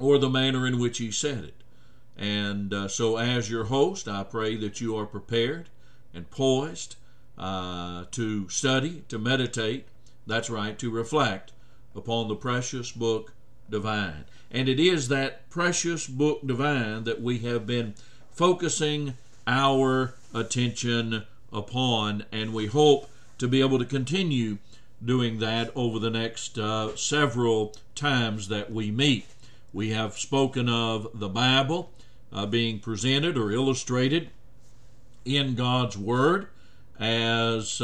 or the manner in which he said it. And so as your host, I pray that you are prepared and poised to study, to meditate, that's right, to reflect upon the precious book divine. And it is that precious book divine that we have been focusing our attention upon, and we hope to be able to continue doing that over the next several times that we meet. We have spoken of the Bible being presented or illustrated in God's Word as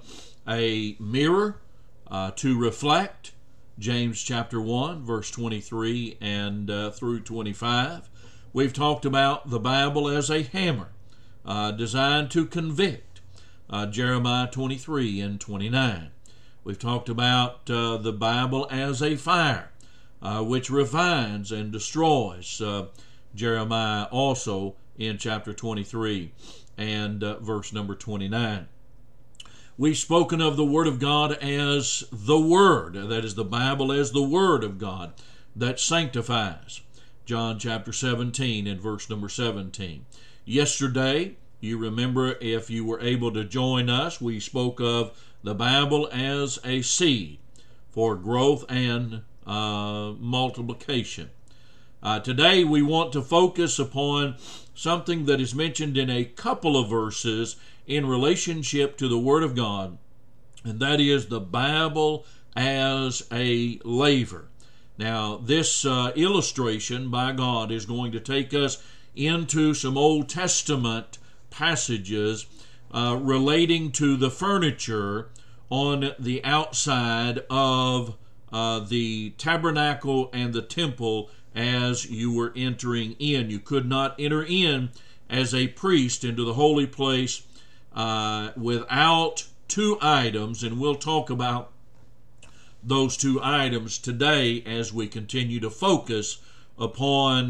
a mirror to reflect James chapter 1, verse 23 and through 25. We've talked about the Bible as a hammer designed to convict, Jeremiah 23 and 29. We've talked about the Bible as a fire which refines and destroys, Jeremiah also in chapter 23 and verse number 29. We've spoken of the Word of God as the Word, that is, the Bible as the Word of God that sanctifies, John chapter 17 and verse number 17. Yesterday, you remember, if you were able to join us, we spoke of the Bible as a seed for growth and multiplication. Today we want to focus upon something that is mentioned in a couple of verses in relationship to the Word of God, and that is the Bible as a laver. Now, this illustration by God is going to take us into some Old Testament passages relating to the furniture on the outside of the tabernacle and the temple as you were entering in. You could not enter in as a priest into the holy place without two items, and we'll talk about those two items today as we continue to focus upon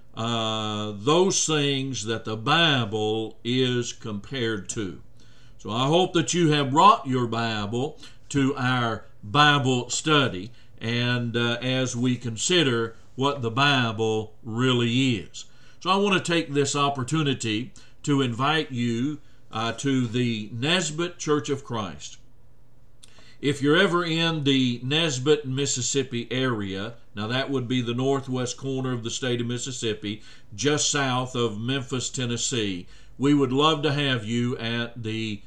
those things that the Bible is compared to. So I hope that you have brought your Bible to our Bible study, and as we consider what the Bible really is. So I want to take this opportunity to invite you to the Nesbit Church of Christ. If you're ever in the Nesbit, Mississippi area, now that would be the northwest corner of the state of Mississippi, just south of Memphis, Tennessee, we would love to have you at the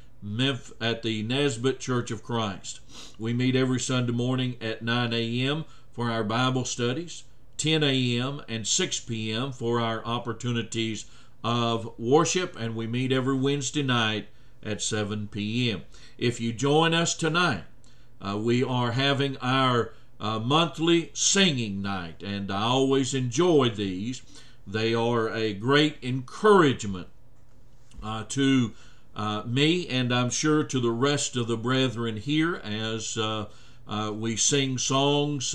Nesbit Church of Christ. We meet every Sunday morning at 9 a.m. for our Bible studies, 10 a.m. and 6 p.m. for our opportunities of worship, and we meet every Wednesday night at 7 p.m. If you join us tonight, we are having our monthly singing night, and I always enjoy these. They are a great encouragement to me, and I'm sure to the rest of the brethren here, as we sing songs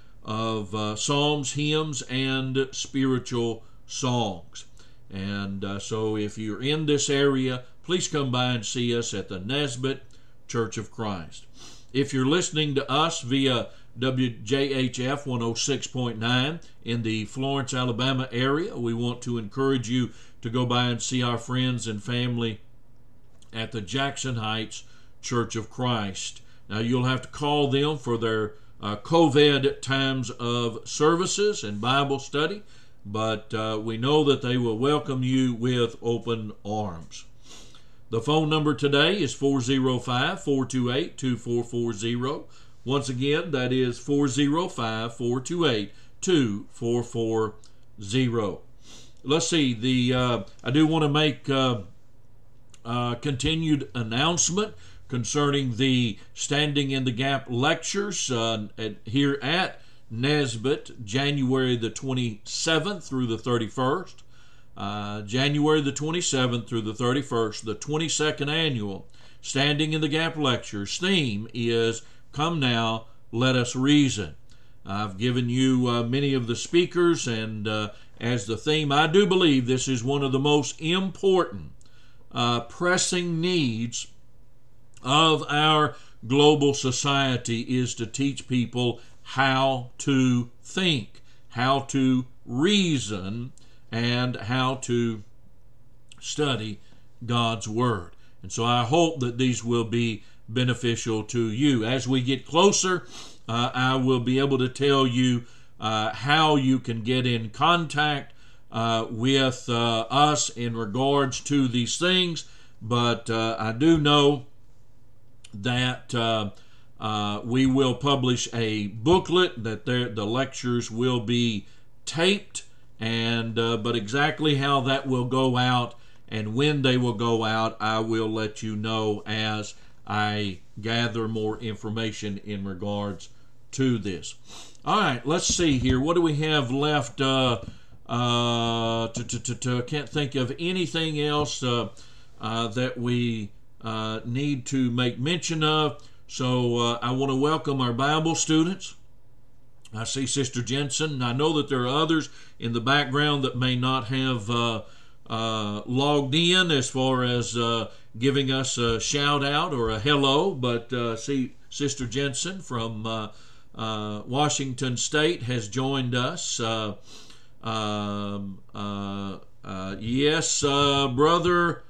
of psalms, hymns, and spiritual songs. And so if you're in this area, please come by and see us at the Nesbit Church of Christ. If you're listening to us via WJHF 106.9 in the Florence, Alabama area, we want to encourage you to go by and see our friends and family at the Jackson Heights Church of Christ. Now, you'll have to call them for their COVID times of services and Bible study, but we know that they will welcome you with open arms. The phone number today is 405-428-2440. Once again, that is 405-428-2440. Let's see, I do want to make continued announcement concerning the Standing in the Gap lectures here at Nesbit, January the 27th through the 31st. January the 27th through the 31st, the 22nd annual Standing in the Gap lectures. Theme is Come Now, Let Us Reason. I've given you many of the speakers, and as the theme, I do believe this is one of the most important pressing needs of our global society, is to teach people how to think how to reason and how to study God's Word. And so I hope that these will be beneficial to you. As we get closer, I will be able to tell you how you can get in contact with us in regards to these things. But I do know that we will publish a booklet, that the lectures will be taped, and but exactly how that will go out and when they will go out, I will let you know as I gather more information in regards to this. All right, let's see here. What do we have left? Can't think of anything else that we need to make mention of. So I want to welcome our Bible students. I see Sister Jensen. I know that there are others in the background that may not have logged in as far as giving us a shout out or a hello, but see Sister Jensen from Washington State has joined us. Yes, Brother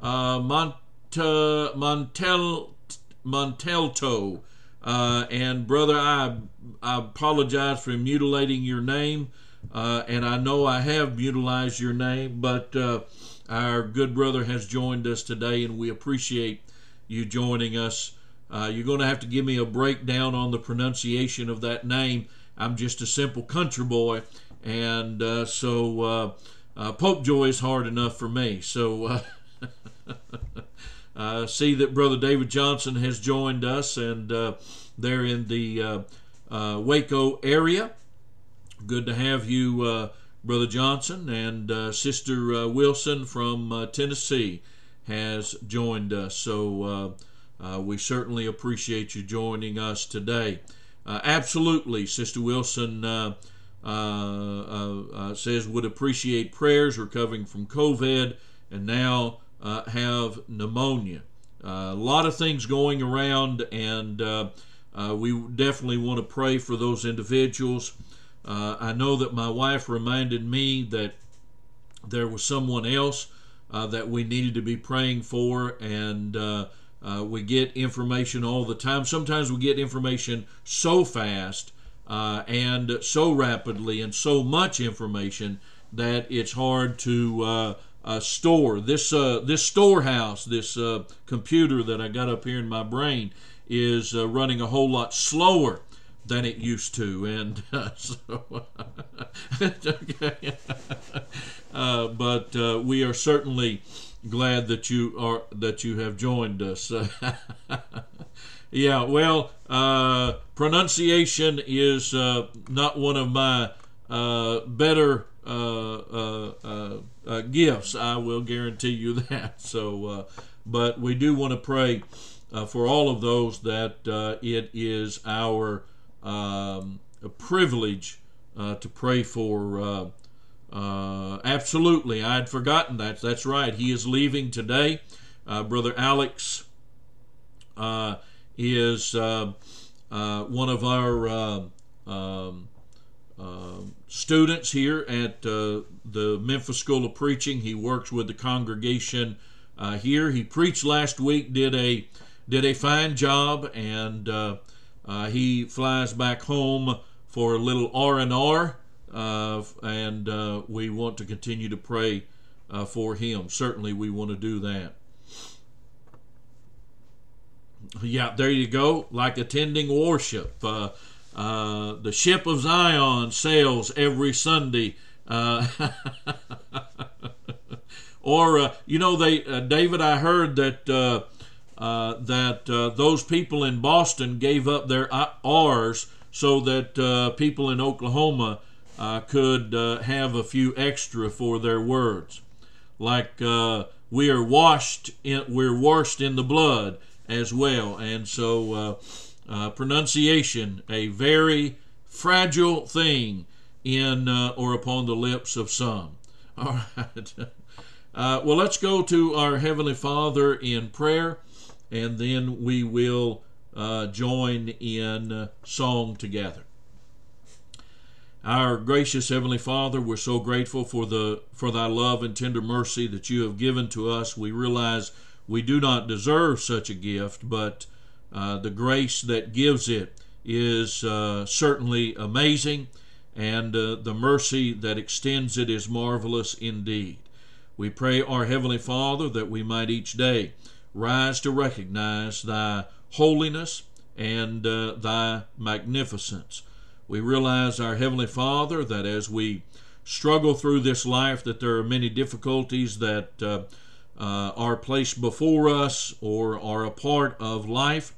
Montelto, and brother, I apologize for mutilating your name, and I know I have mutilated your name, but our good brother has joined us today, and we appreciate you joining us. You're going to have to give me a breakdown on the pronunciation of that name. I'm just a simple country boy, and so Pope Joy is hard enough for me. So see that Brother David Johnson has joined us, and they're in the Waco area. Good to have you, Brother Johnson, and Sister Wilson from Tennessee has joined us. So we certainly appreciate you joining us today. Absolutely, Sister Wilson says would appreciate prayers recovering from COVID and now have pneumonia. A lot of things going around, and we definitely want to pray for those individuals. I know that my wife reminded me that there was someone else that we needed to be praying for, and we get information all the time. Sometimes we get information so fast and so rapidly and so much information that it's hard to store. This storehouse, this computer that I got up here in my brain is running a whole lot slower than it used to, and but we are certainly glad that you have joined us. Yeah, well, pronunciation is not one of my better gifts. I will guarantee you that. So, but we do want to pray for all of those that it is our a privilege to pray for. Absolutely, I had forgotten that. That's right. He is leaving today. Brother Alex is one of our students here at the Memphis School of Preaching. He works with the congregation here. He preached last week, did a fine job, and he flies back home for a little R&R, and we want to continue to pray for him. Certainly we want to do that. Yeah, there you go. Like attending worship. The ship of Zion sails every Sunday. Or, David, I heard that those people in Boston gave up their R's so that people in Oklahoma could have a few extra for their words. Like we're washed in the blood as well. And so pronunciation, a very fragile thing in or upon the lips of some. All right. Well, let's go to our Heavenly Father in prayer, and then we will join in song together. Our gracious Heavenly Father, we're so grateful for thy love and tender mercy that you have given to us. We realize we do not deserve such a gift, but the grace that gives it is certainly amazing, and the mercy that extends it is marvelous indeed. We pray, our Heavenly Father, that we might each day rise to recognize thy holiness and thy magnificence. We realize, our Heavenly Father, that as we struggle through this life, that there are many difficulties that are placed before us or are a part of life.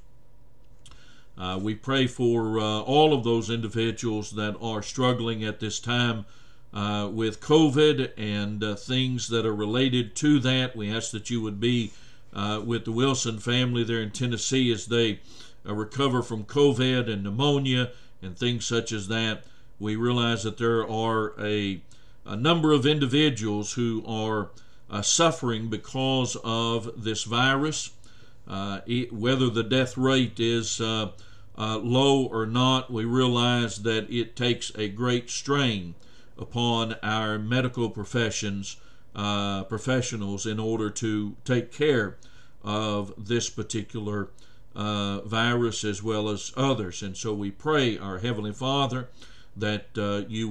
We pray for all of those individuals that are struggling at this time with COVID and things that are related to that. We ask that you would be with the Wilson family there in Tennessee as they recover from COVID and pneumonia and things such as that. We realize that there are a number of individuals who are suffering because of this virus. Whether the death rate is low or not, we realize that it takes a great strain upon our medical professionals in order to take care of this particular virus as well as others. And so we pray, our Heavenly Father, that you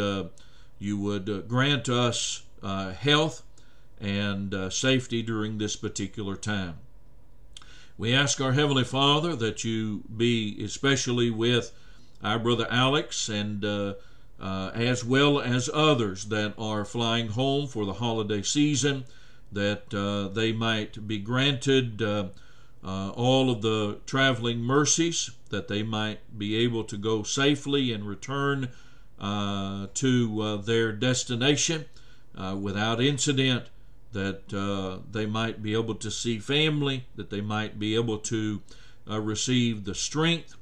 would grant us health and safety during this particular time. We ask, our Heavenly Father, that you be especially with our brother Alex and as well as others that are flying home for the holiday season, that they might be granted all of the traveling mercies, that they might be able to go safely and return to their destination without incident, that they might be able to see family, that they might be able to receive the strength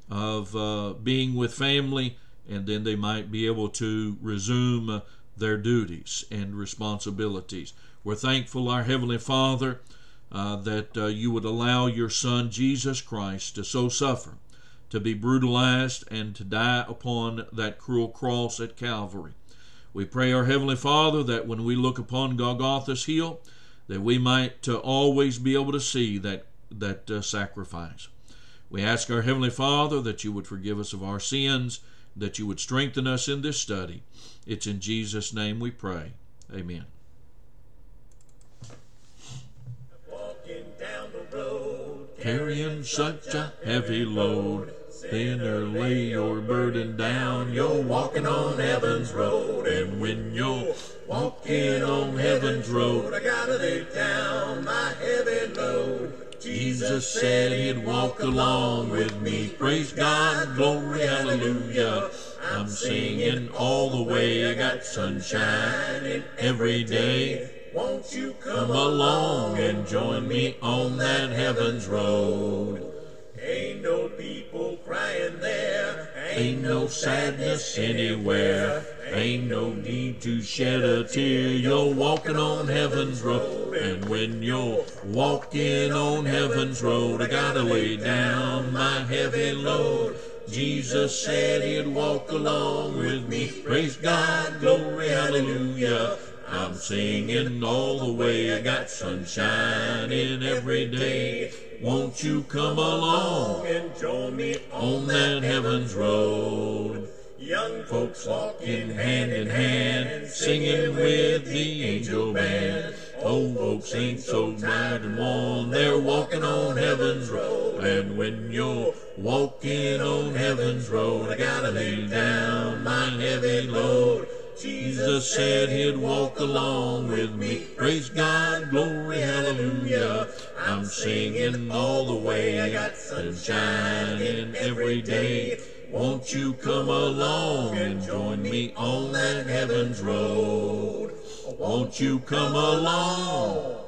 of being with family, and then they might be able to resume their duties and responsibilities. We're thankful, our Heavenly Father, that you would allow your Son, Jesus Christ, to so suffer, to be brutalized, and to die upon that cruel cross at Calvary. We pray, our Heavenly Father, that when we look upon Golgotha's hill, that we might always be able to see that sacrifice. We ask, our Heavenly Father, that you would forgive us of our sins, that you would strengthen us in this study. It's in Jesus' name we pray. Amen. Walking down the road, Carrying such a heavy load, sinner, lay your burden down. You're walking on heaven's road, and when you're walking on heaven's road, I gotta lay down my heavy load. Jesus said he'd walk along with me. Praise God, glory, hallelujah. I'm singing all the way. I got sunshine every day. Won't you Come along and join me on that heaven's road. Ain't no people crying there. Ain't no sadness anywhere. Ain't no need to shed a tear. You're walking on heaven's road. And when you're walking on heaven's road, I gotta lay down my heavy load. Jesus said he'd walk along with me. Praise God, glory, hallelujah. I'm singing all the way. I got sunshine in every day. Won't you come along and join me on that heaven's road? Young Folks walking hand in hand, singing with the angel band. Old folks ain't so bright and warm, they're walking on heaven's road. And when you're walking on heaven's road, I gotta lay down my heavy load. Jesus said he'd walk along with me. Praise God, glory, hallelujah. I'm singing all the way. I got sunshine in every day. Won't you come along and join me on that heaven's road? Won't you come along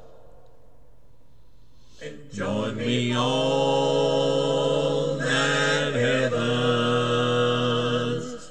and join me on that heaven's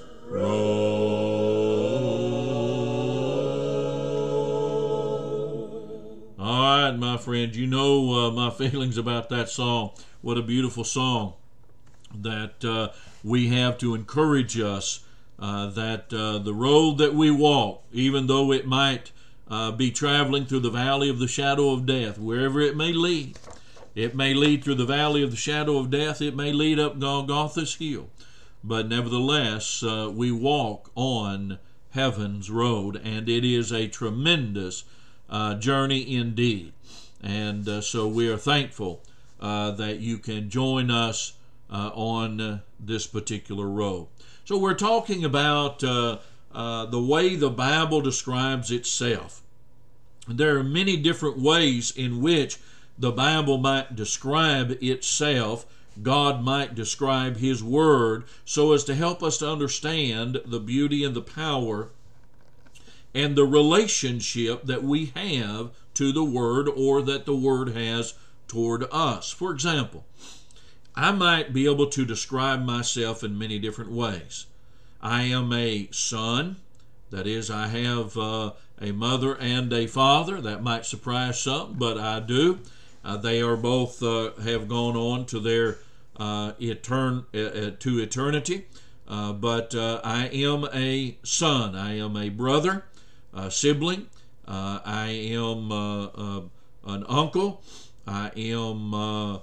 road? All right, my friend, you know my feelings about that song. What a beautiful song that we have to encourage us that the road that we walk, even though it might be traveling through the valley of the shadow of death, wherever it may lead through the valley of the shadow of death, it may lead up Golgotha's hill, but nevertheless we walk on heaven's road, and it is a tremendous journey indeed. And so we are thankful that you can join us on this particular road. So we're talking about the way the Bible describes itself. There are many different ways in which the Bible might describe itself. God might describe His Word so as to help us to understand the beauty and the power and the relationship that we have to the Word, or that the Word has toward us. For example, I might be able to describe myself in many different ways. I am a son. That is, I have a mother and a father. That might surprise some, but I do. They are both have gone on to their to eternity. But I am a son. I am a brother, a sibling. I am an uncle. I am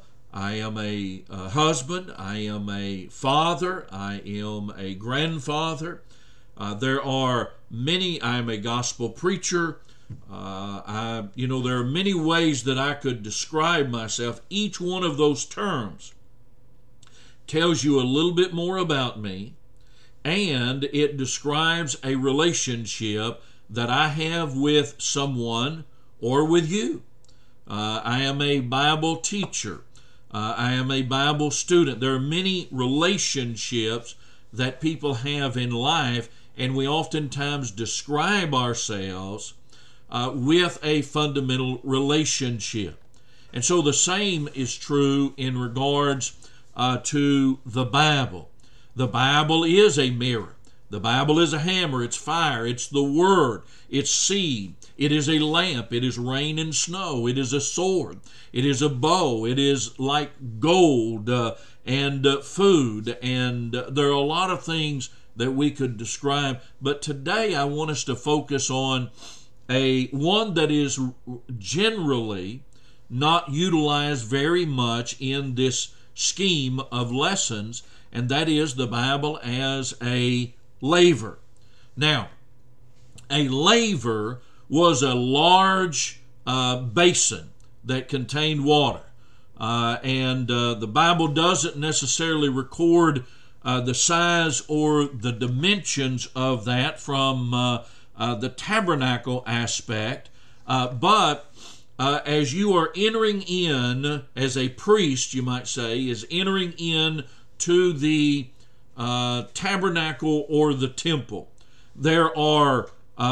a husband. I am a father. I am a grandfather. There are many. I am a gospel preacher. There are many ways that I could describe myself. Each one of those terms tells you a little bit more about me, and it describes a relationship that I have with someone or with you. I am a Bible teacher. I am a Bible student. There are many relationships that people have in life, and we oftentimes describe ourselves with a fundamental relationship. And so the same is true in regards to the Bible. The Bible is a mirror. The Bible is a hammer, it's fire, it's the Word, it's seed, it is a lamp, it is rain and snow, it is a sword, it is a bow, it is like gold and food, and there are a lot of things that we could describe, but today I want us to focus on one that is generally not utilized very much in this scheme of lessons, and that is the Bible as a laver. Now, a laver was a large basin that contained water. And the Bible doesn't necessarily record the size or the dimensions of that from the tabernacle aspect. But as you are entering in, as a priest, you might say, is entering in to the tabernacle or the temple, there are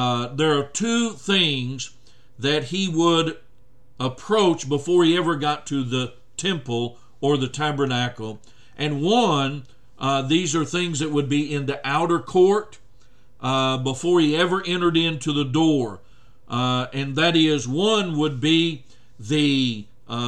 two things that he would approach before he ever got to the temple or the tabernacle. And one, these are things that would be in the outer court before he ever entered into the door. And that is, one would be the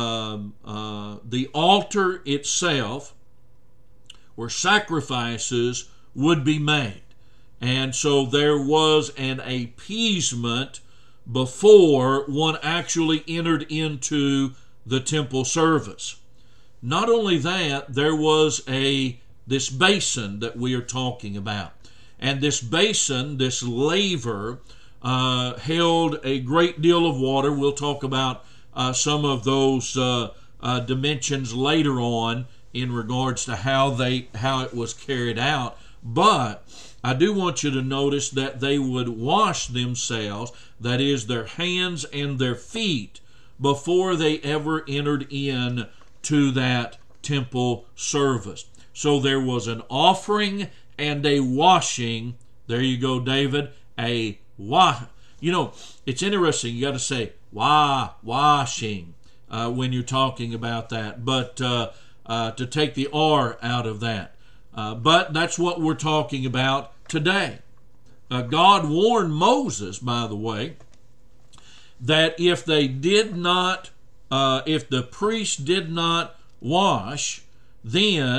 altar itself, where sacrifices would be made. And so there was an appeasement before one actually entered into the temple service. Not only that, there was this basin that we are talking about. And this basin, this laver, held a great deal of water. We'll talk about some of those dimensions later on in regards to how it was carried out. But I do want you to notice that they would wash themselves, that is, their hands and their feet, before they ever entered in to that temple service. So there was an offering and a washing. There you go, David. A wash. It's interesting. You got to say washing when you're talking about that. But to take the R out of that. But that's what we're talking about today. God warned Moses, by the way, that if the priest did not wash, then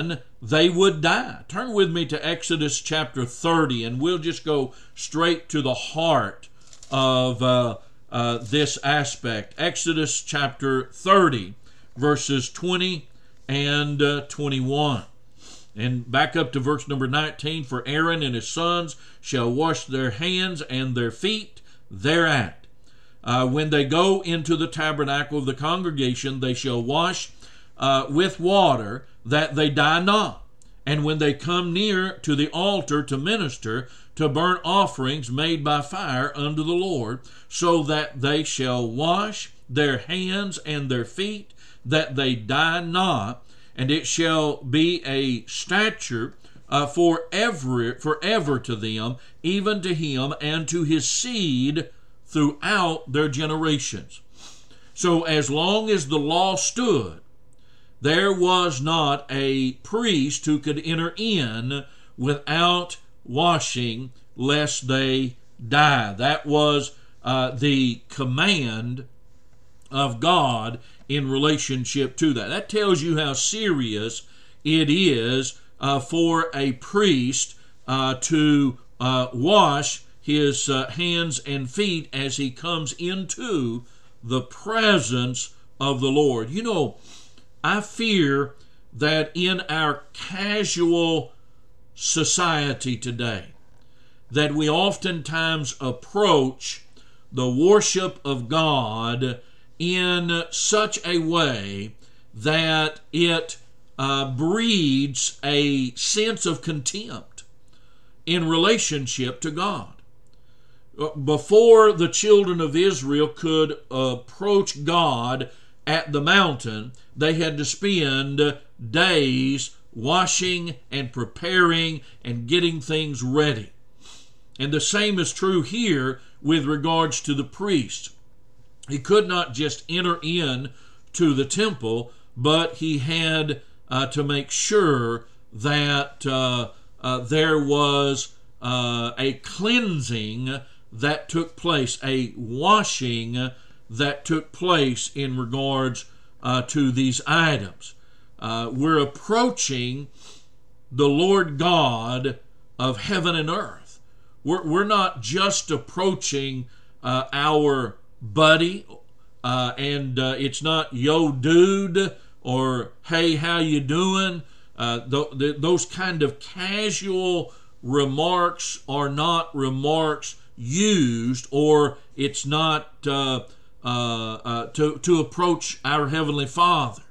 they would die. Turn with me to Exodus chapter 30, and we'll just go straight to the heart of this aspect. Exodus chapter 30, verses 20 and 21. And back up to verse number 19. For Aaron and his sons shall wash their hands and their feet thereat. When they go into the tabernacle of the congregation, they shall wash with water, that they die not. And when they come near to the altar to minister, to burn offerings made by fire unto the Lord, so that they shall wash their hands and their feet, that they die not. And it shall be a statute forever to them, even to him and to his seed throughout their generations. So as long as the law stood, there was not a priest who could enter in without washing, lest they die. That was the command of God in relationship to that. That tells you how serious it is for a priest to wash his hands and feet as he comes into the presence of the Lord. You know, I fear that in our casual society today, that we oftentimes approach the worship of God in such a way that it breeds a sense of contempt in relationship to God. Before the children of Israel could approach God at the mountain, they had to spend days washing and preparing and getting things ready. And the same is true here with regards to the priest. He could not just enter in to the temple, but he had to make sure that there was a cleansing that took place, a washing that took place in regards to these items. We're approaching the Lord God of heaven and earth. We're not just approaching our buddy, and it's not yo dude or hey how you doing. Those kind of casual remarks are not remarks used, or it's not to approach our Heavenly Father.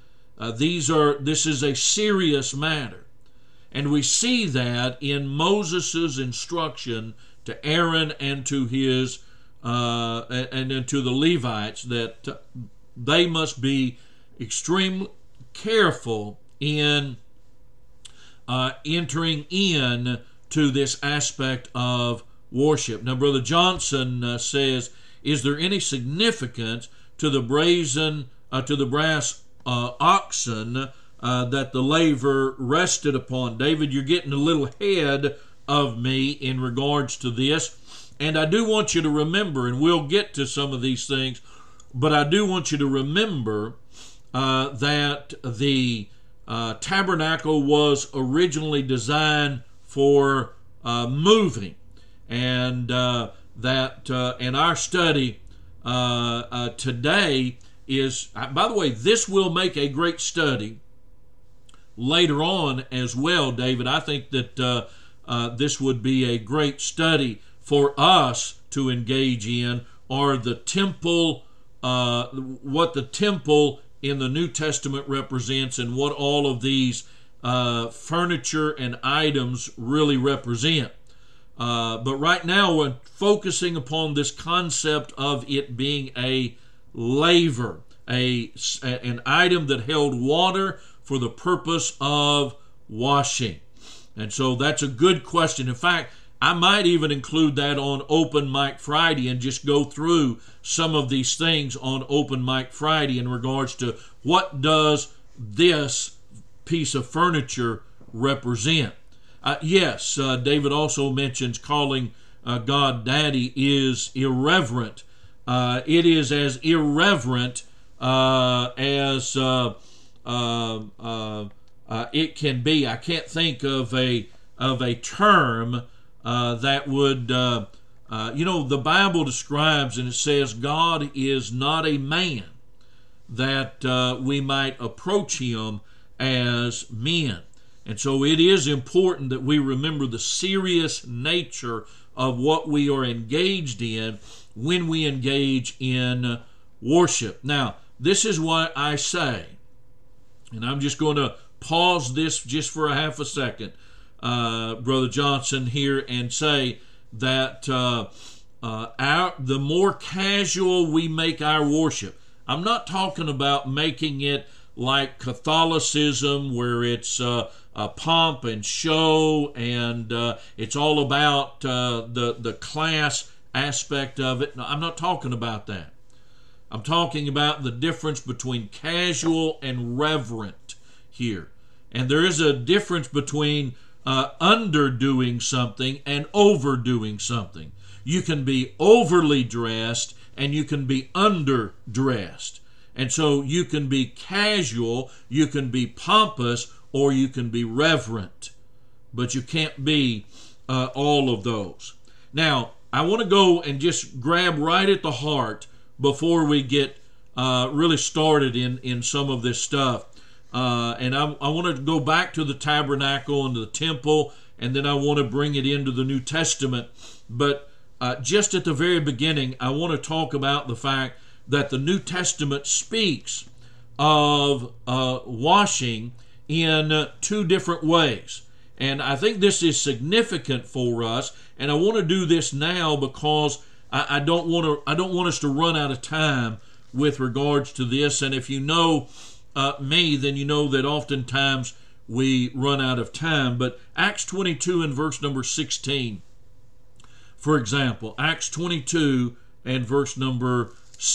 This is a serious matter, and we see that in Moses' instruction to Aaron and to his and to the Levites, that they must be extremely careful in entering in to this aspect of worship. Now, Brother Johnson says, is there any significance to the brass oxen that the laver rested upon? David, you're getting a little ahead of me in regards to this, and I do want you to remember, and we'll get to some of these things, but I do want you to remember that the tabernacle was originally designed for moving, and that in our study today is, by the way, this will make a great study later on as well, David. I think that this would be a great study for us to engage in, are the temple, what the temple in the New Testament represents, and what all of these furniture and items really represent. But right now we're focusing upon this concept of it being a laver, an item that held water for the purpose of washing. And so that's a good question. In fact, I might even include that on Open Mic Friday and just go through some of these things on Open Mic Friday in regards to what does this piece of furniture represent. Yes, David also mentions calling God Daddy is irreverent. It is as irreverent as it can be. I can't think of a term that would, the Bible describes and it says God is not a man that we might approach him as men. And so it is important that we remember the serious nature of what we are engaged in when we engage in worship. Now, this is what I say, and I'm just going to pause this just for a half a second, Brother Johnson, here, and say that the more casual we make our worship, I'm not talking about making it like Catholicism, where it's a pomp and show, and it's all about the class aspect of it. No, I'm not talking about that. I'm talking about the difference between casual and reverent here. And there is a difference between underdoing something and overdoing something. You can be overly dressed and you can be underdressed. And so you can be casual, you can be pompous, or you can be reverent. But you can't be all of those. Now, I want to go and just grab right at the heart before we get really started in some of this stuff. And I want to go back to the tabernacle and to the temple, and then I want to bring it into the New Testament. But just at the very beginning, I want to talk about the fact that the New Testament speaks of washing in two different ways. And I think this is significant for us, and I want to do this now because I don't want us to run out of time with regards to this. And if you know me, then you know that oftentimes we run out of time. But Acts 22 and verse number 16, for example, Acts 22 and verse number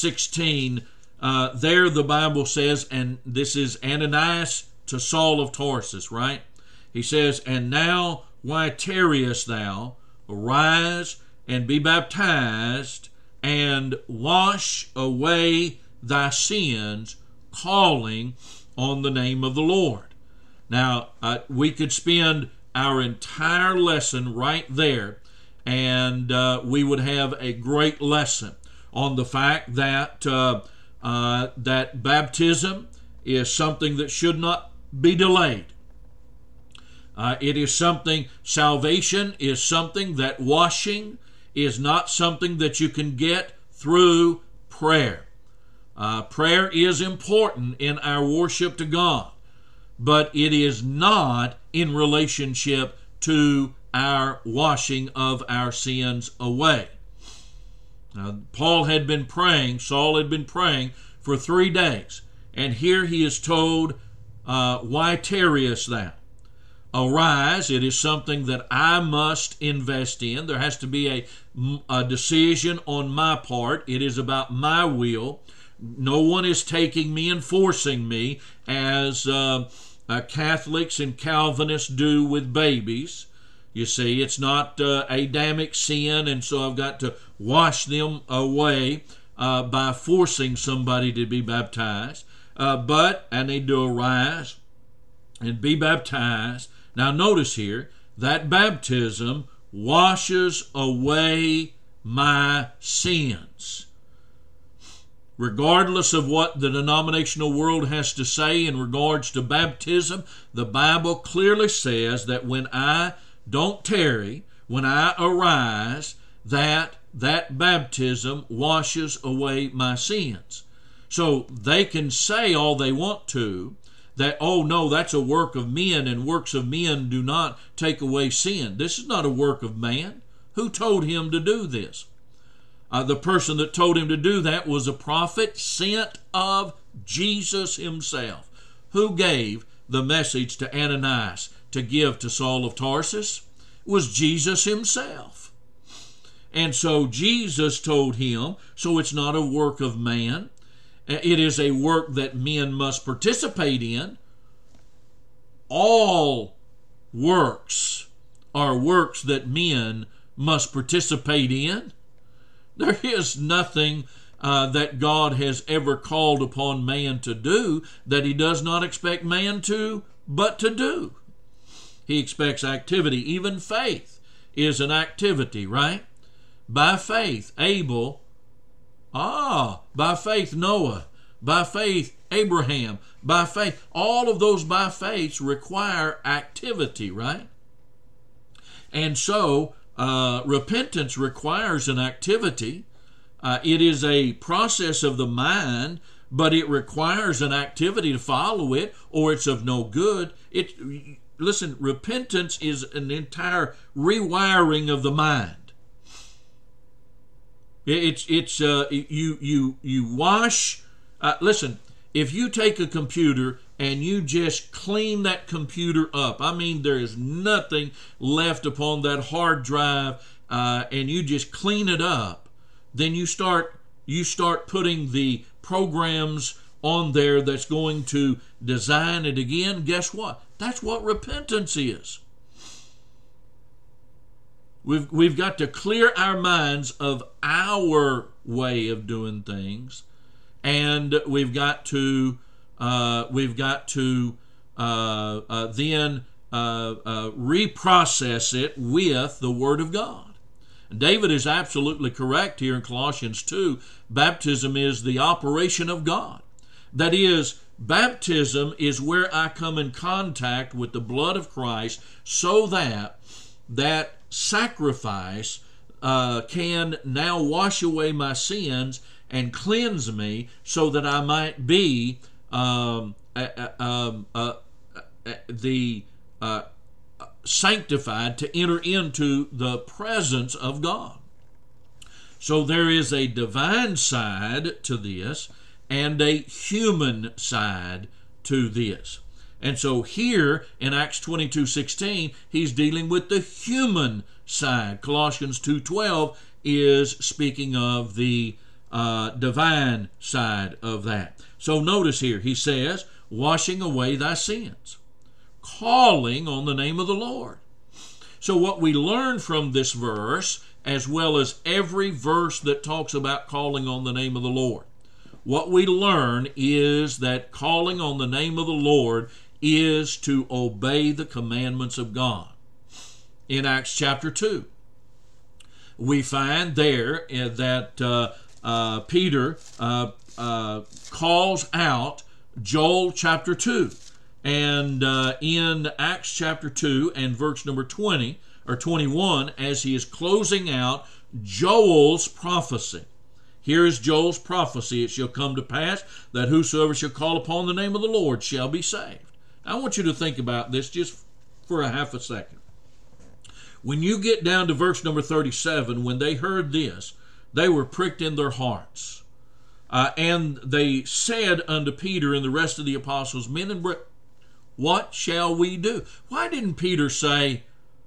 16, there the Bible says, and this is Ananias to Saul of Tarsus, right? He says, "And now why tarriest thou? Arise and be baptized, and wash away thy sins, calling on the name of the Lord." Now, we could spend our entire lesson right there, and we would have a great lesson on the fact that that baptism is something that should not be delayed. It is something, salvation is something that washing is not something that you can get through prayer. Prayer is important in our worship to God, but it is not in relationship to our washing of our sins away. Now, Saul had been praying for 3 days, and here he is told, "Why tarriest thou? Arise." It is something that I must invest in. There has to be a decision on my part. It is about my will. No one is taking me and forcing me as Catholics and Calvinists do with babies. You see, it's not Adamic sin, and so I've got to wash them away by forcing somebody to be baptized. But I need to arise and be baptized. Now notice here, that baptism washes away my sins. Regardless of what the denominational world has to say in regards to baptism, the Bible clearly says that when I don't tarry, when I arise, that baptism washes away my sins. So they can say all they want to, that, oh no, that's a work of men, and works of men do not take away sin. This is not a work of man. Who told him to do this? The person that told him to do that was a prophet sent of Jesus himself. Who gave the message to Ananias to give to Saul of Tarsus? It was Jesus himself. And so Jesus told him, so it's not a work of man. It is a work that men must participate in. All works are works that men must participate in. There is nothing that God has ever called upon man to do that he does not expect man to but to do. He expects activity. Even faith is an activity, right? By faith, Abel, by faith, Noah, by faith, Abraham, by faith. All of those by faiths require activity, right? And so, repentance requires an activity. It is a process of the mind, but it requires an activity to follow it, or it's of no good. Listen, repentance is an entire rewiring of the mind. You wash. Listen, if you take a computer and you just clean that computer up, I mean, there is nothing left upon that hard drive, and you just clean it up, then you start putting the programs on there that's going to design it again. Guess what? That's what repentance is. We've got to clear our minds of our way of doing things, and we've got to then reprocess it with the Word of God. David is absolutely correct here in Colossians 2. Baptism is the operation of God. That is, baptism is where I come in contact with the blood of Christ, so that that sacrifice can now wash away my sins and cleanse me, so that I might be sanctified to enter into the presence of God. So there is a divine side to this and a human side to this. And so here in Acts 22:16, he's dealing with the human side. Colossians 2:12 is speaking of the divine side of that. So notice here, he says, washing away thy sins, calling on the name of the Lord. So what we learn from this verse, as well as every verse that talks about calling on the name of the Lord, what we learn is that calling on the name of the Lord is to obey the commandments of God. In Acts chapter 2, we find there that Peter calls out Joel chapter 2. And in Acts chapter 2 and verse number 20 or 21, as he is closing out Joel's prophecy. Here is Joel's prophecy. It shall come to pass that whosoever shall call upon the name of the Lord shall be saved. I want you to think about this just for a half a second. When you get down to verse number 37, when they heard this, they were pricked in their hearts. And they said unto Peter and the rest of the apostles, men and brethren, what shall we do? Why didn't Peter say,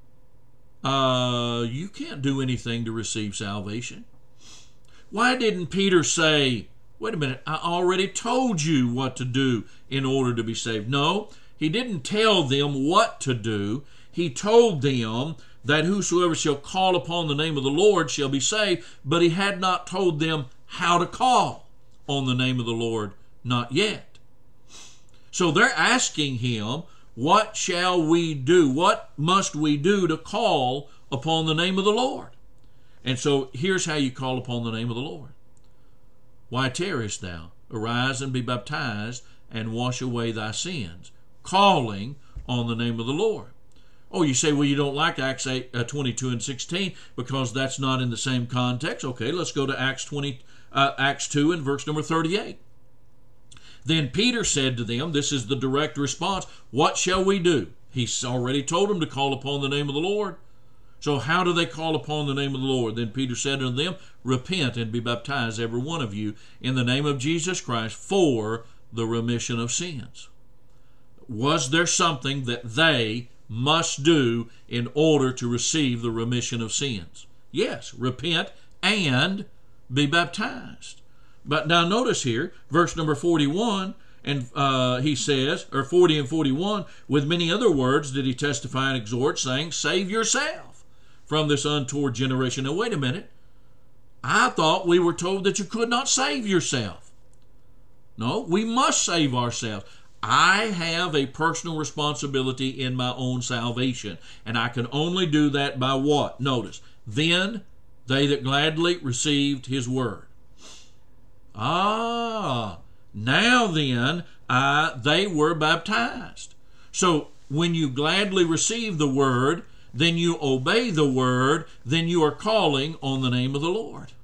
you can't do anything to receive salvation? Why didn't Peter say, wait a minute, I already told you what to do in order to be saved? No, he didn't tell them what to do. He told them that whosoever shall call upon the name of the Lord shall be saved, but he had not told them how to call on the name of the Lord, not yet. So they're asking him, what shall we do? What must we do to call upon the name of the Lord? And so here's how you call upon the name of the Lord. Why tarriest thou? Arise and be baptized and wash away thy sins, calling on the name of the Lord. Oh, you say, well, you don't like Acts 22 and 16 because that's not in the same context. Okay, let's go to Acts 2 and verse number 38. Then Peter said to them, this is the direct response, what shall we do? He's already told them to call upon the name of the Lord. So how do they call upon the name of the Lord? Then Peter said unto them, repent and be baptized, every one of you, in the name of Jesus Christ for the remission of sins. Was there something that they must do in order to receive the remission of sins? Yes, repent and be baptized. But now notice here, verse number 41, and he says, or 40 and 41, with many other words did he testify and exhort, saying, save yourself from this untoward generation. Now wait a minute. I thought we were told that you could not save yourself. No, we must save ourselves. I have a personal responsibility in my own salvation, and I can only do that by what? Notice, then they that gladly received his word. Now then, they were baptized. So when you gladly receive the word, then you obey the word, then you are calling on the name of the Lord.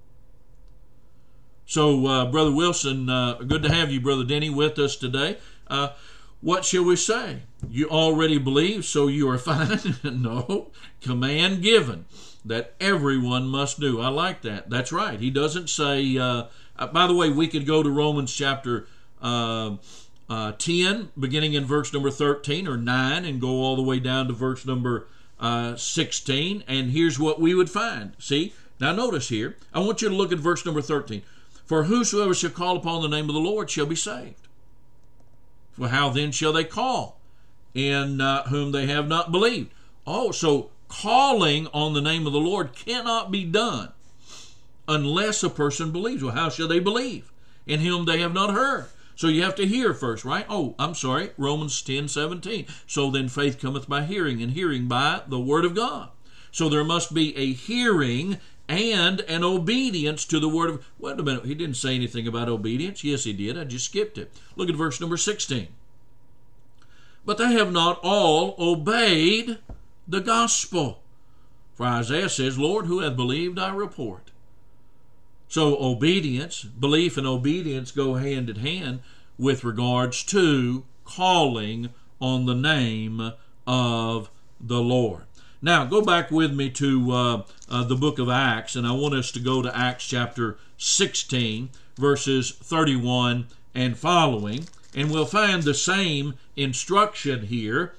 So, Brother Wilson, good to have you, Brother Denny, with us today. What shall we say? You already believe, so you are fine? No. Command given that everyone must do. I like that. That's right. He doesn't say, by the way, we could go to Romans chapter 10, beginning in verse number 13 or 9, and go all the way down to verse number 16, and here's what we would find. See? Now notice here, I want you to look at verse number 13. For whosoever shall call upon the name of the Lord shall be saved. Well, how then shall they call in whom they have not believed? Oh, so calling on the name of the Lord cannot be done unless a person believes. Well, how shall they believe? In whom they have not heard. So you have to hear first, right? Oh, I'm sorry, Romans 10:17. So then faith cometh by hearing, and hearing by the word of God. So there must be a hearing and an obedience to the word of... Wait a minute, he didn't say anything about obedience. Yes, he did. I just skipped it. Look at verse number 16. But they have not all obeyed the gospel. For Isaiah says, Lord, who hath believed thy report? So obedience, belief and obedience go hand in hand with regards to calling on the name of the Lord. Now, go back with me to the book of Acts, and I want us to go to Acts chapter 16, verses 31 and following, and we'll find the same instruction here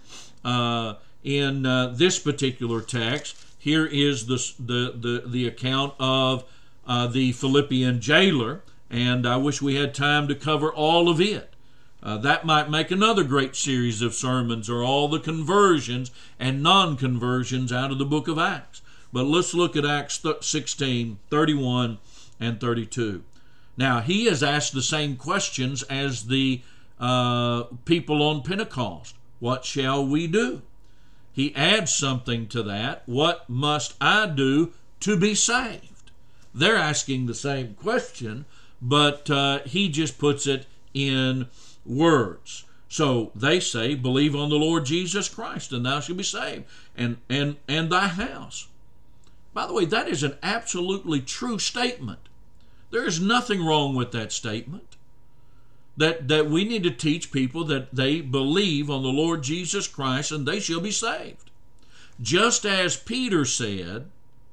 in this particular text. Here is the account of the Philippian jailer, and I wish we had time to cover all of it. That might make another great series of sermons, or all the conversions and non-conversions out of the book of Acts. But let's look at Acts 16, 31 and 32. Now, he has asked the same questions as the people on Pentecost. What shall we do? He adds something to that. What must I do to be saved? They're asking the same question, but he just puts it in words. So they say, believe on the Lord Jesus Christ, and thou shalt be saved, and thy house. By the way, that is an absolutely true statement. There is nothing wrong with that statement. That we need to teach people that they believe on the Lord Jesus Christ, and they shall be saved. Just as Peter said,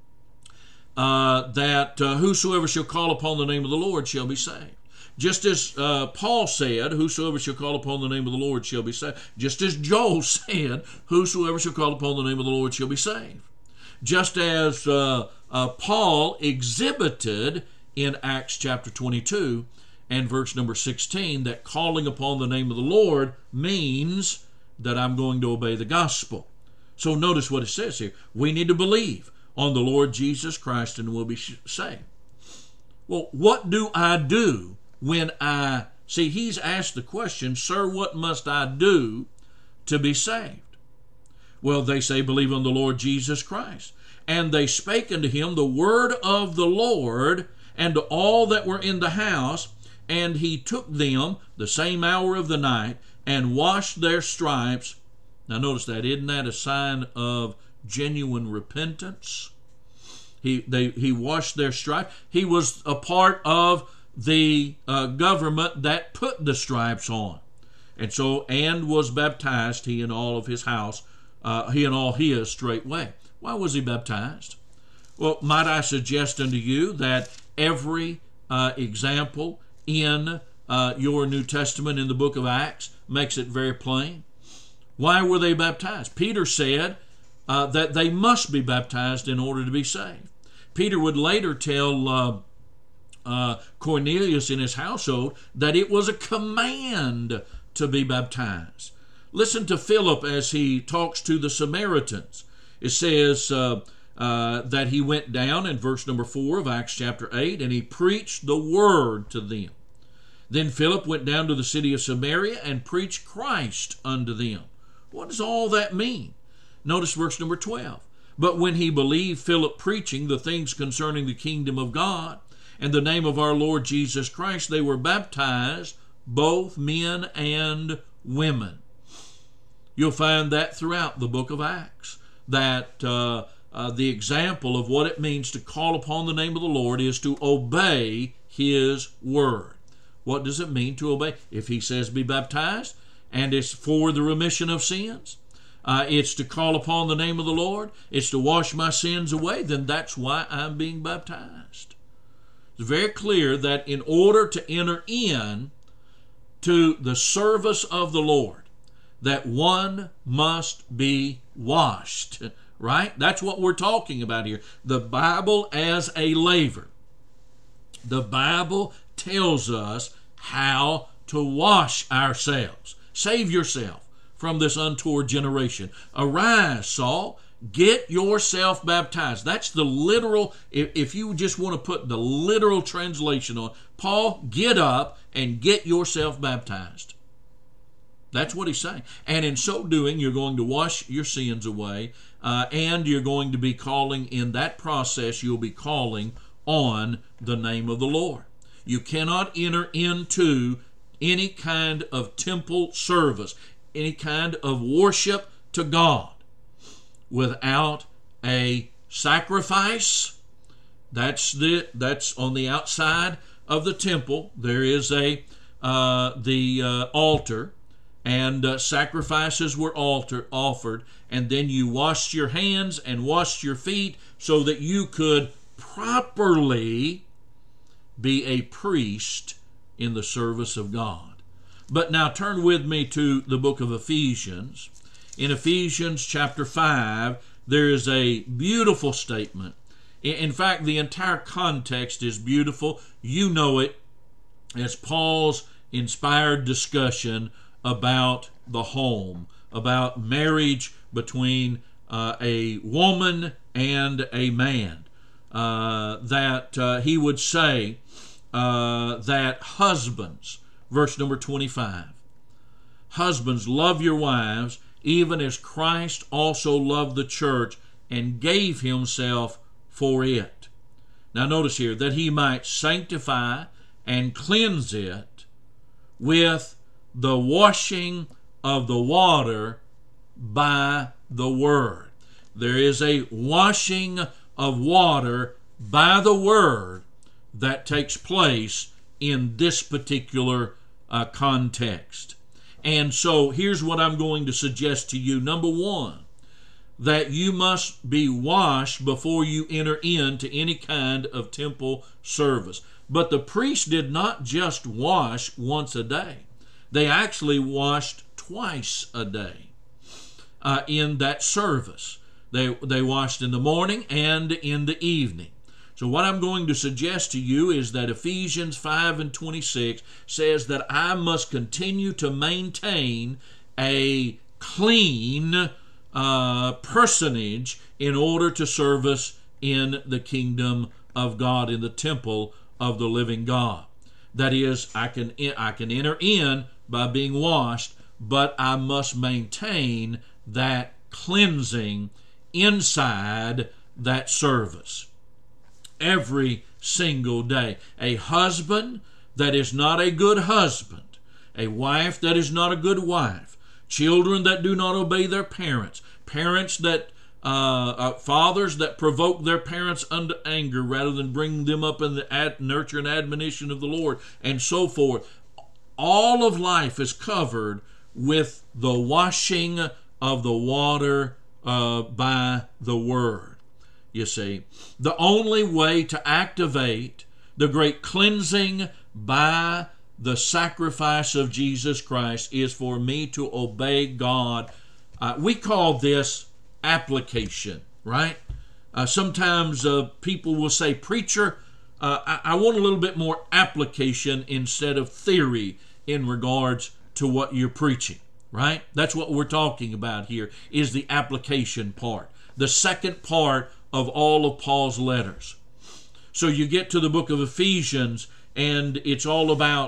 that whosoever shall call upon the name of the Lord shall be saved. Just as Paul said, whosoever shall call upon the name of the Lord shall be saved. Just as Joel said, whosoever shall call upon the name of the Lord shall be saved. Just as Paul exhibited in Acts chapter 22 and verse number 16, that calling upon the name of the Lord means that I'm going to obey the gospel. So notice what it says here. We need to believe on the Lord Jesus Christ and we'll be saved. Well, what do I do when I... See, he's asked the question, sir, what must I do to be saved? Well, they say, believe on the Lord Jesus Christ. And they spake unto him the word of the Lord, and to all that were in the house, and he took them the same hour of the night, and washed their stripes. Now notice that, isn't that a sign of genuine repentance? He washed their stripes. He was a part of the government that put the stripes on, and was baptized, he and all of his house, he and all his straightway. Why was he baptized? Well, might I suggest unto you that every example in your New Testament in the book of Acts makes it very plain. Why were they baptized? Peter said that they must be baptized in order to be saved. Peter would later tell Cornelius in his household that it was a command to be baptized. Listen to Philip as he talks to the Samaritans. It says that he went down in verse number 4 of Acts chapter 8, and he preached the word to them. Then Philip went down to the city of Samaria and preached Christ unto them. What does all that mean? Notice verse number 12. But when he believed Philip preaching the things concerning the kingdom of God and the name of our Lord Jesus Christ, they were baptized, both men and women. You'll find that throughout the book of Acts, that the example of what it means to call upon the name of the Lord is to obey His word. What does it mean to obey? If He says be baptized, and it's for the remission of sins, it's to call upon the name of the Lord, it's to wash my sins away, then that's why I'm being baptized. It's very clear that in order to enter in to the service of the Lord, that one must be washed, right? That's what we're talking about here. The Bible as a laver. The Bible tells us how to wash ourselves. Save yourself from this untoward generation. Arise, Saul, get yourself baptized. That's the literal, if you just want to put the literal translation on, Paul, get up and get yourself baptized. That's what he's saying. And in so doing, you're going to wash your sins away, and you're going to be calling, in that process, you'll be calling on the name of the Lord. You cannot enter into any kind of temple service, any kind of worship to God without a sacrifice. That's on the outside of the temple. There is the altar, and sacrifices were offered, and then you washed your hands and washed your feet so that you could properly be a priest in the service of God. But now turn with me to the book of Ephesians. In Ephesians chapter 5, there is a beautiful statement. In fact, the entire context is beautiful. You know it as Paul's inspired discussion about the home, about marriage between a woman and a man. That he would say that husbands, verse number 25, husbands, love your wives, even as Christ also loved the church and gave himself for it. Now notice here, that he might sanctify and cleanse it with the washing of the water by the word. There is a washing of water by the word that takes place in this particular context. And so here's what I'm going to suggest to you. Number one, that you must be washed before you enter into any kind of temple service. But the priest did not just wash once a day. They actually washed twice a day in that service. They washed in the morning and in the evening. So what I'm going to suggest to you is that Ephesians 5:26 says that I must continue to maintain a clean personage in order to service in the kingdom of God, in the temple of the living God. That is, I can enter in by being washed, but I must maintain that cleansing inside that service every single day. A husband that is not a good husband, a wife that is not a good wife, children that do not obey their parents, parents that fathers that provoke their parents unto anger rather than bring them up in the nurture and admonition of the Lord, and so forth. All of life is covered with the washing of the water by the word. You see, the only way to activate the great cleansing by the sacrifice of Jesus Christ is for me to obey God. We call this application, right? Sometimes people will say, preacher, I want a little bit more application instead of theory in regards to what you're preaching, right? That's what we're talking about here, is the application part, the second part of all of Paul's letters. So you get to the book of Ephesians, and it's all about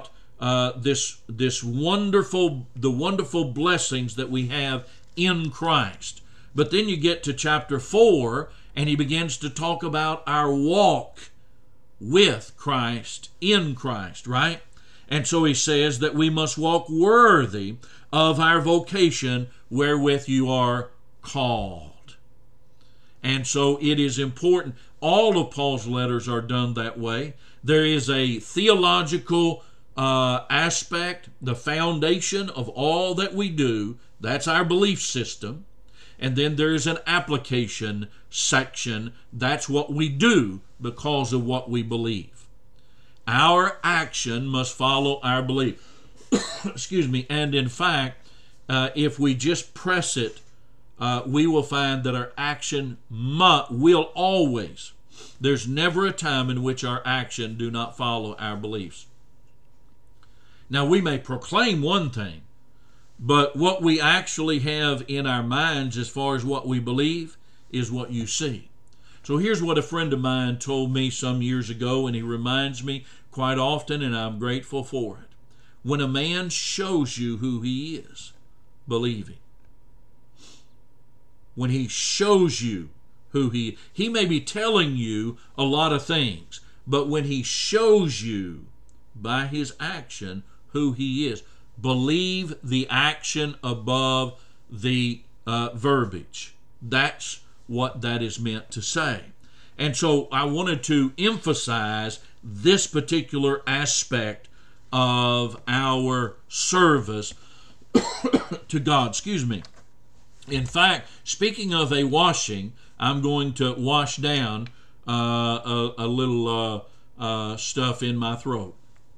the wonderful blessings that we have in Christ. But then you get to chapter 4, and he begins to talk about our walk with Christ, in Christ, right? And so he says that we must walk worthy of our vocation wherewith you are called. And so it is important. All of Paul's letters are done that way. There is a theological aspect, the foundation of all that we do. That's our belief system. And then there's an application section. That's what we do because of what we believe. Our action must follow our belief. Excuse me. And in fact, if we just press it, we will find that our action will always. There's never a time in which our action do not follow our beliefs. Now, we may proclaim one thing, but what we actually have in our minds as far as what we believe is what you see. So here's what a friend of mine told me some years ago, and he reminds me quite often, and I'm grateful for it. When a man shows you who he is, believe him. When he shows you who he may be telling you a lot of things, but when he shows you by his action who he is, believe the action above the verbiage. That's what that is meant to say. And so I wanted to emphasize this particular aspect of our service to God. Excuse me. In fact, speaking of a washing, I'm going to wash down a little stuff in my throat.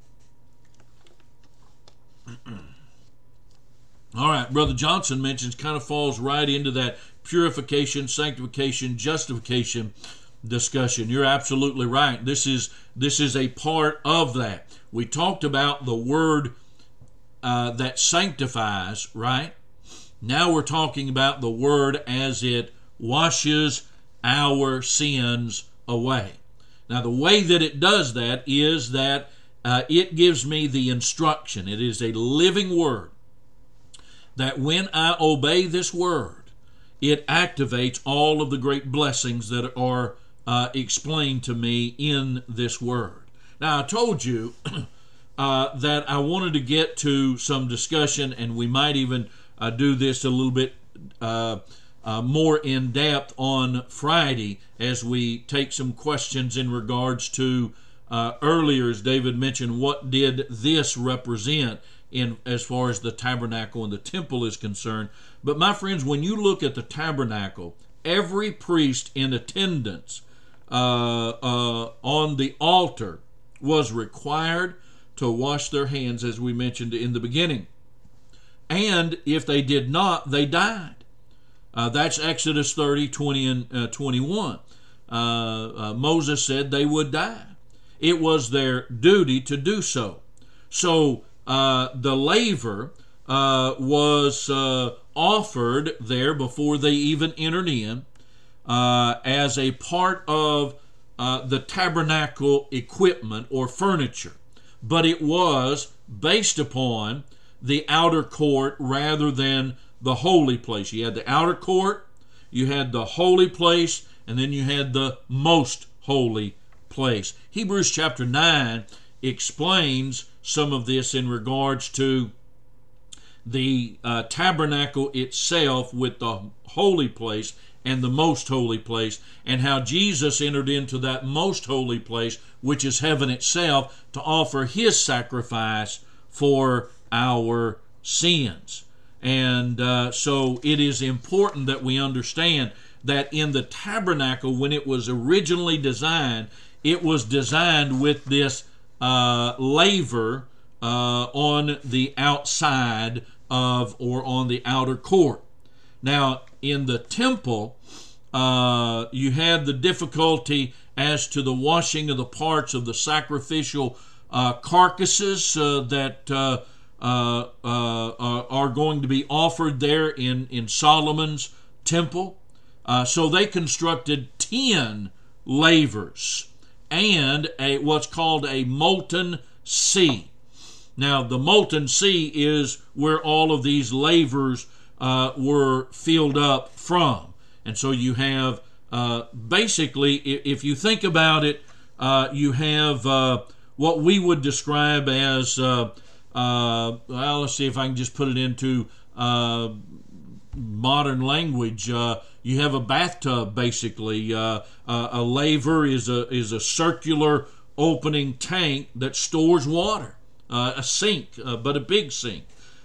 All right, Brother Johnson mentions, kind of falls right into that purification, sanctification, justification discussion. You're absolutely right. This is a part of that. We talked about the word that sanctifies, right? Now we're talking about the word as it washes our sins away. Now the way that it does that is that it gives me the instruction. It is a living word that when I obey this word, it activates all of the great blessings that are explained to me in this word. Now I told you that I wanted to get to some discussion, and we might even do this a little bit more in depth on Friday as we take some questions in regards to earlier, as David mentioned, what did this represent in as far as the tabernacle and the temple is concerned. But my friends, when you look at the tabernacle, every priest in attendance on the altar was required to wash their hands, as we mentioned in the beginning. And if they did not, they died. That's Exodus 30, 20, and 21. Moses said they would die. It was their duty to do so. So the laver was offered there before they even entered in as a part of the tabernacle equipment or furniture. But it was based upon the outer court rather than the holy place. You had the outer court, you had the holy place, and then you had the most holy place. Hebrews chapter 9 explains some of this in regards to the tabernacle itself with the holy place and the most holy place, and how Jesus entered into that most holy place, which is heaven itself, to offer his sacrifice for our sins. And so it is important that we understand that in the tabernacle, when it was originally designed, it was designed with this laver on the outside of, or on the outer court. Now, in the temple, you had the difficulty as to the washing of the parts of the sacrificial carcasses that are going to be offered there in Solomon's temple. So they constructed 10 lavers and what's called a molten sea. Now, the molten sea is where all of these lavers were filled up from. And so you have, basically, if you think about it, you have what we would describe as, well, let's see if I can just put it into modern language. You have a bathtub, basically. A laver is a circular opening tank that stores water. A sink, but a big sink.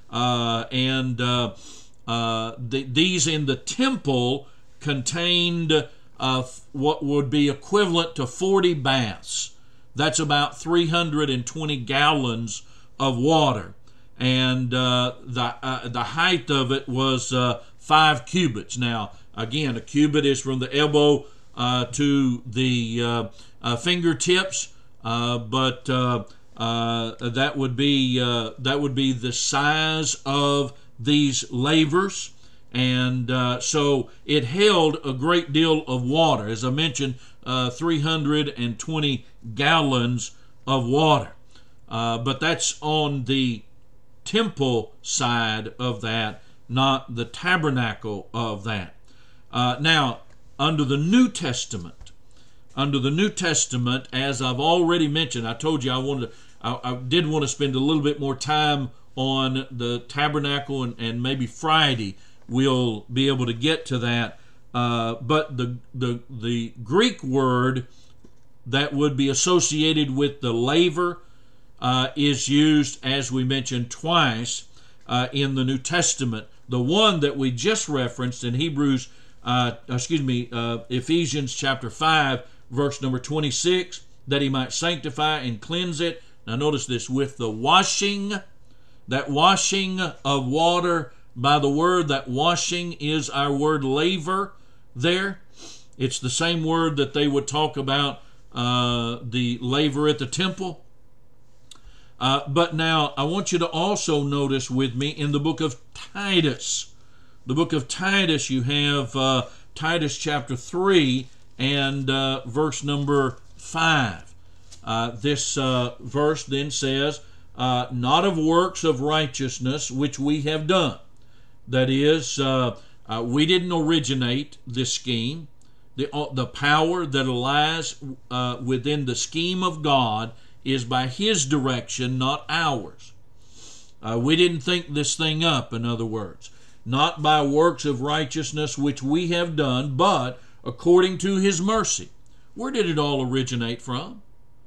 These in the temple contained what would be equivalent to 40 baths. That's about 320 gallons of water. And the height of it was 5 cubits. Now, again, a cubit is from the elbow to the fingertips, but that would be the size of these lavers, and so it held a great deal of water. As I mentioned, 320 gallons of water, but that's on the temple side of that, not the tabernacle of that. Now, under the New Testament, as I've already mentioned, I told you I did want to spend a little bit more time on the tabernacle, and maybe Friday we'll be able to get to that. But the Greek word that would be associated with the laver is used, as we mentioned, twice in the New Testament. The one that we just referenced in Ephesians chapter 5, verse number 26, that he might sanctify and cleanse it. Now notice this, with the washing, that washing of water by the word. That washing is our word laver there. It's the same word that they would talk about the laver at the temple. But now I want you to also notice with me in the book of Titus. The book of Titus, you have Titus chapter 3 and verse number 5. This verse then says, not of works of righteousness which we have done. That is, we didn't originate this scheme. The power that lies within the scheme of God is by His direction, not ours. We didn't think this thing up, in other words. Not by works of righteousness which we have done, but according to His mercy. Where did it all originate from?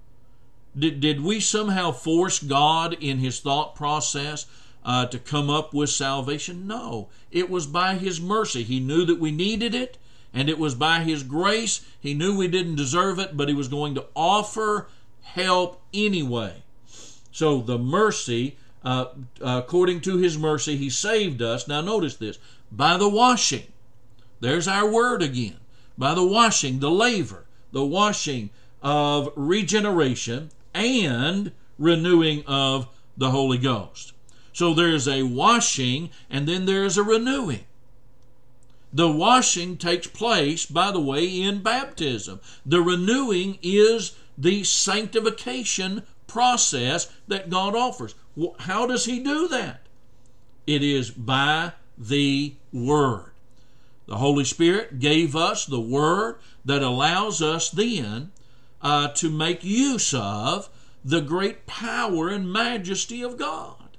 Did we somehow force God in His thought process to come up with salvation? No. It was by His mercy. He knew that we needed it, and it was by His grace. He knew we didn't deserve it, but He was going to offer help anyway. So the mercy, according to His mercy, He saved us. Now notice this, by the washing. There's our word again. By the washing, the laver, the washing of regeneration and renewing of the Holy Ghost. So there's a washing and then there's a renewing. The washing takes place, by the way, in baptism. The renewing is the sanctification process that God offers. How does He do that? It is by the Word. The Holy Spirit gave us the Word that allows us then to make use of the great power and majesty of God.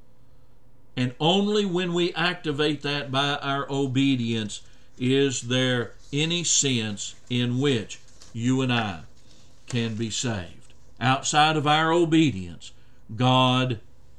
And only when we activate that by our obedience is there any sense in which you and I can be saved. Outside of our obedience, God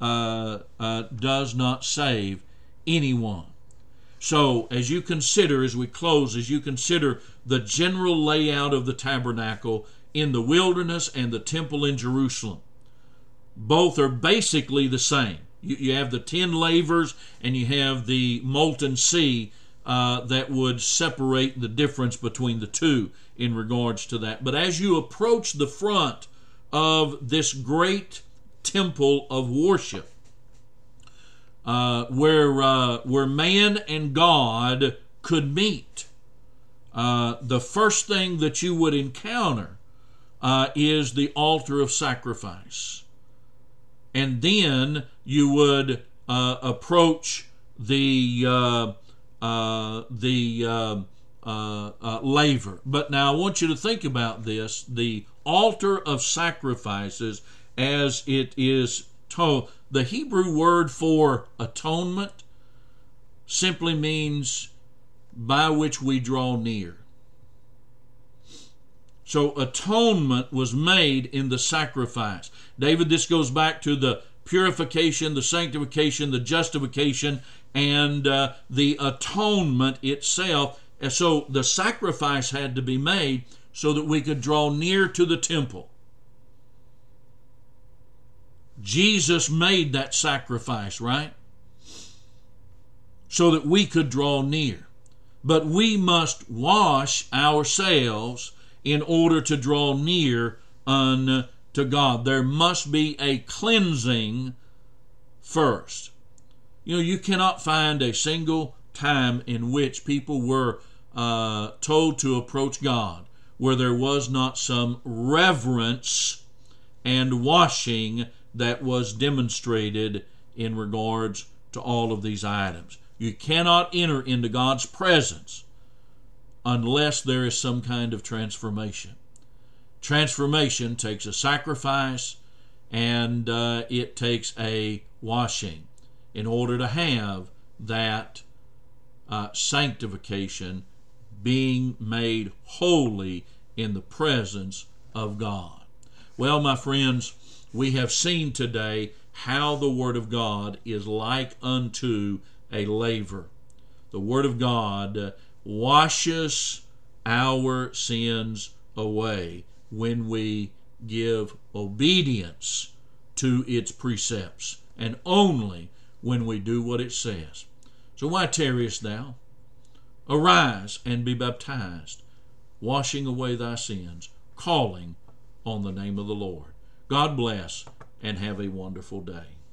does not save anyone. So as you consider, as we close, as you consider the general layout of the tabernacle in the wilderness and the temple in Jerusalem, both are basically the same. You have the 10 lavers and you have the molten sea that would separate the difference between the two in regards to that. But as you approach the front of this great temple of worship, where man and God could meet, the first thing that you would encounter is the altar of sacrifice. and then you would approach the laver. But now I want you to think about this. The altar of sacrifices, as it is told, the Hebrew word for atonement simply means by which we draw near. So atonement was made in the sacrifice. David, this goes back to the purification, the sanctification, the justification, and the atonement itself. And so the sacrifice had to be made so that we could draw near to the temple. Jesus made that sacrifice, right? So that we could draw near. But we must wash ourselves in order to draw near unto God. There must be a cleansing first. You know, you cannot find a single time in which people were told to approach God where there was not some reverence and washing that was demonstrated in regards to all of these items. You cannot enter into God's presence unless there is some kind of transformation. Transformation takes a sacrifice, and it takes a washing in order to have that sanctification, being made holy in the presence of God. Well, my friends, we have seen today how the Word of God is like unto a laver. The Word of God washes our sins away when we give obedience to its precepts, and only when we do what it says. So why tarriest thou? Arise and be baptized, washing away thy sins, calling on the name of the Lord. God bless, and have a wonderful day.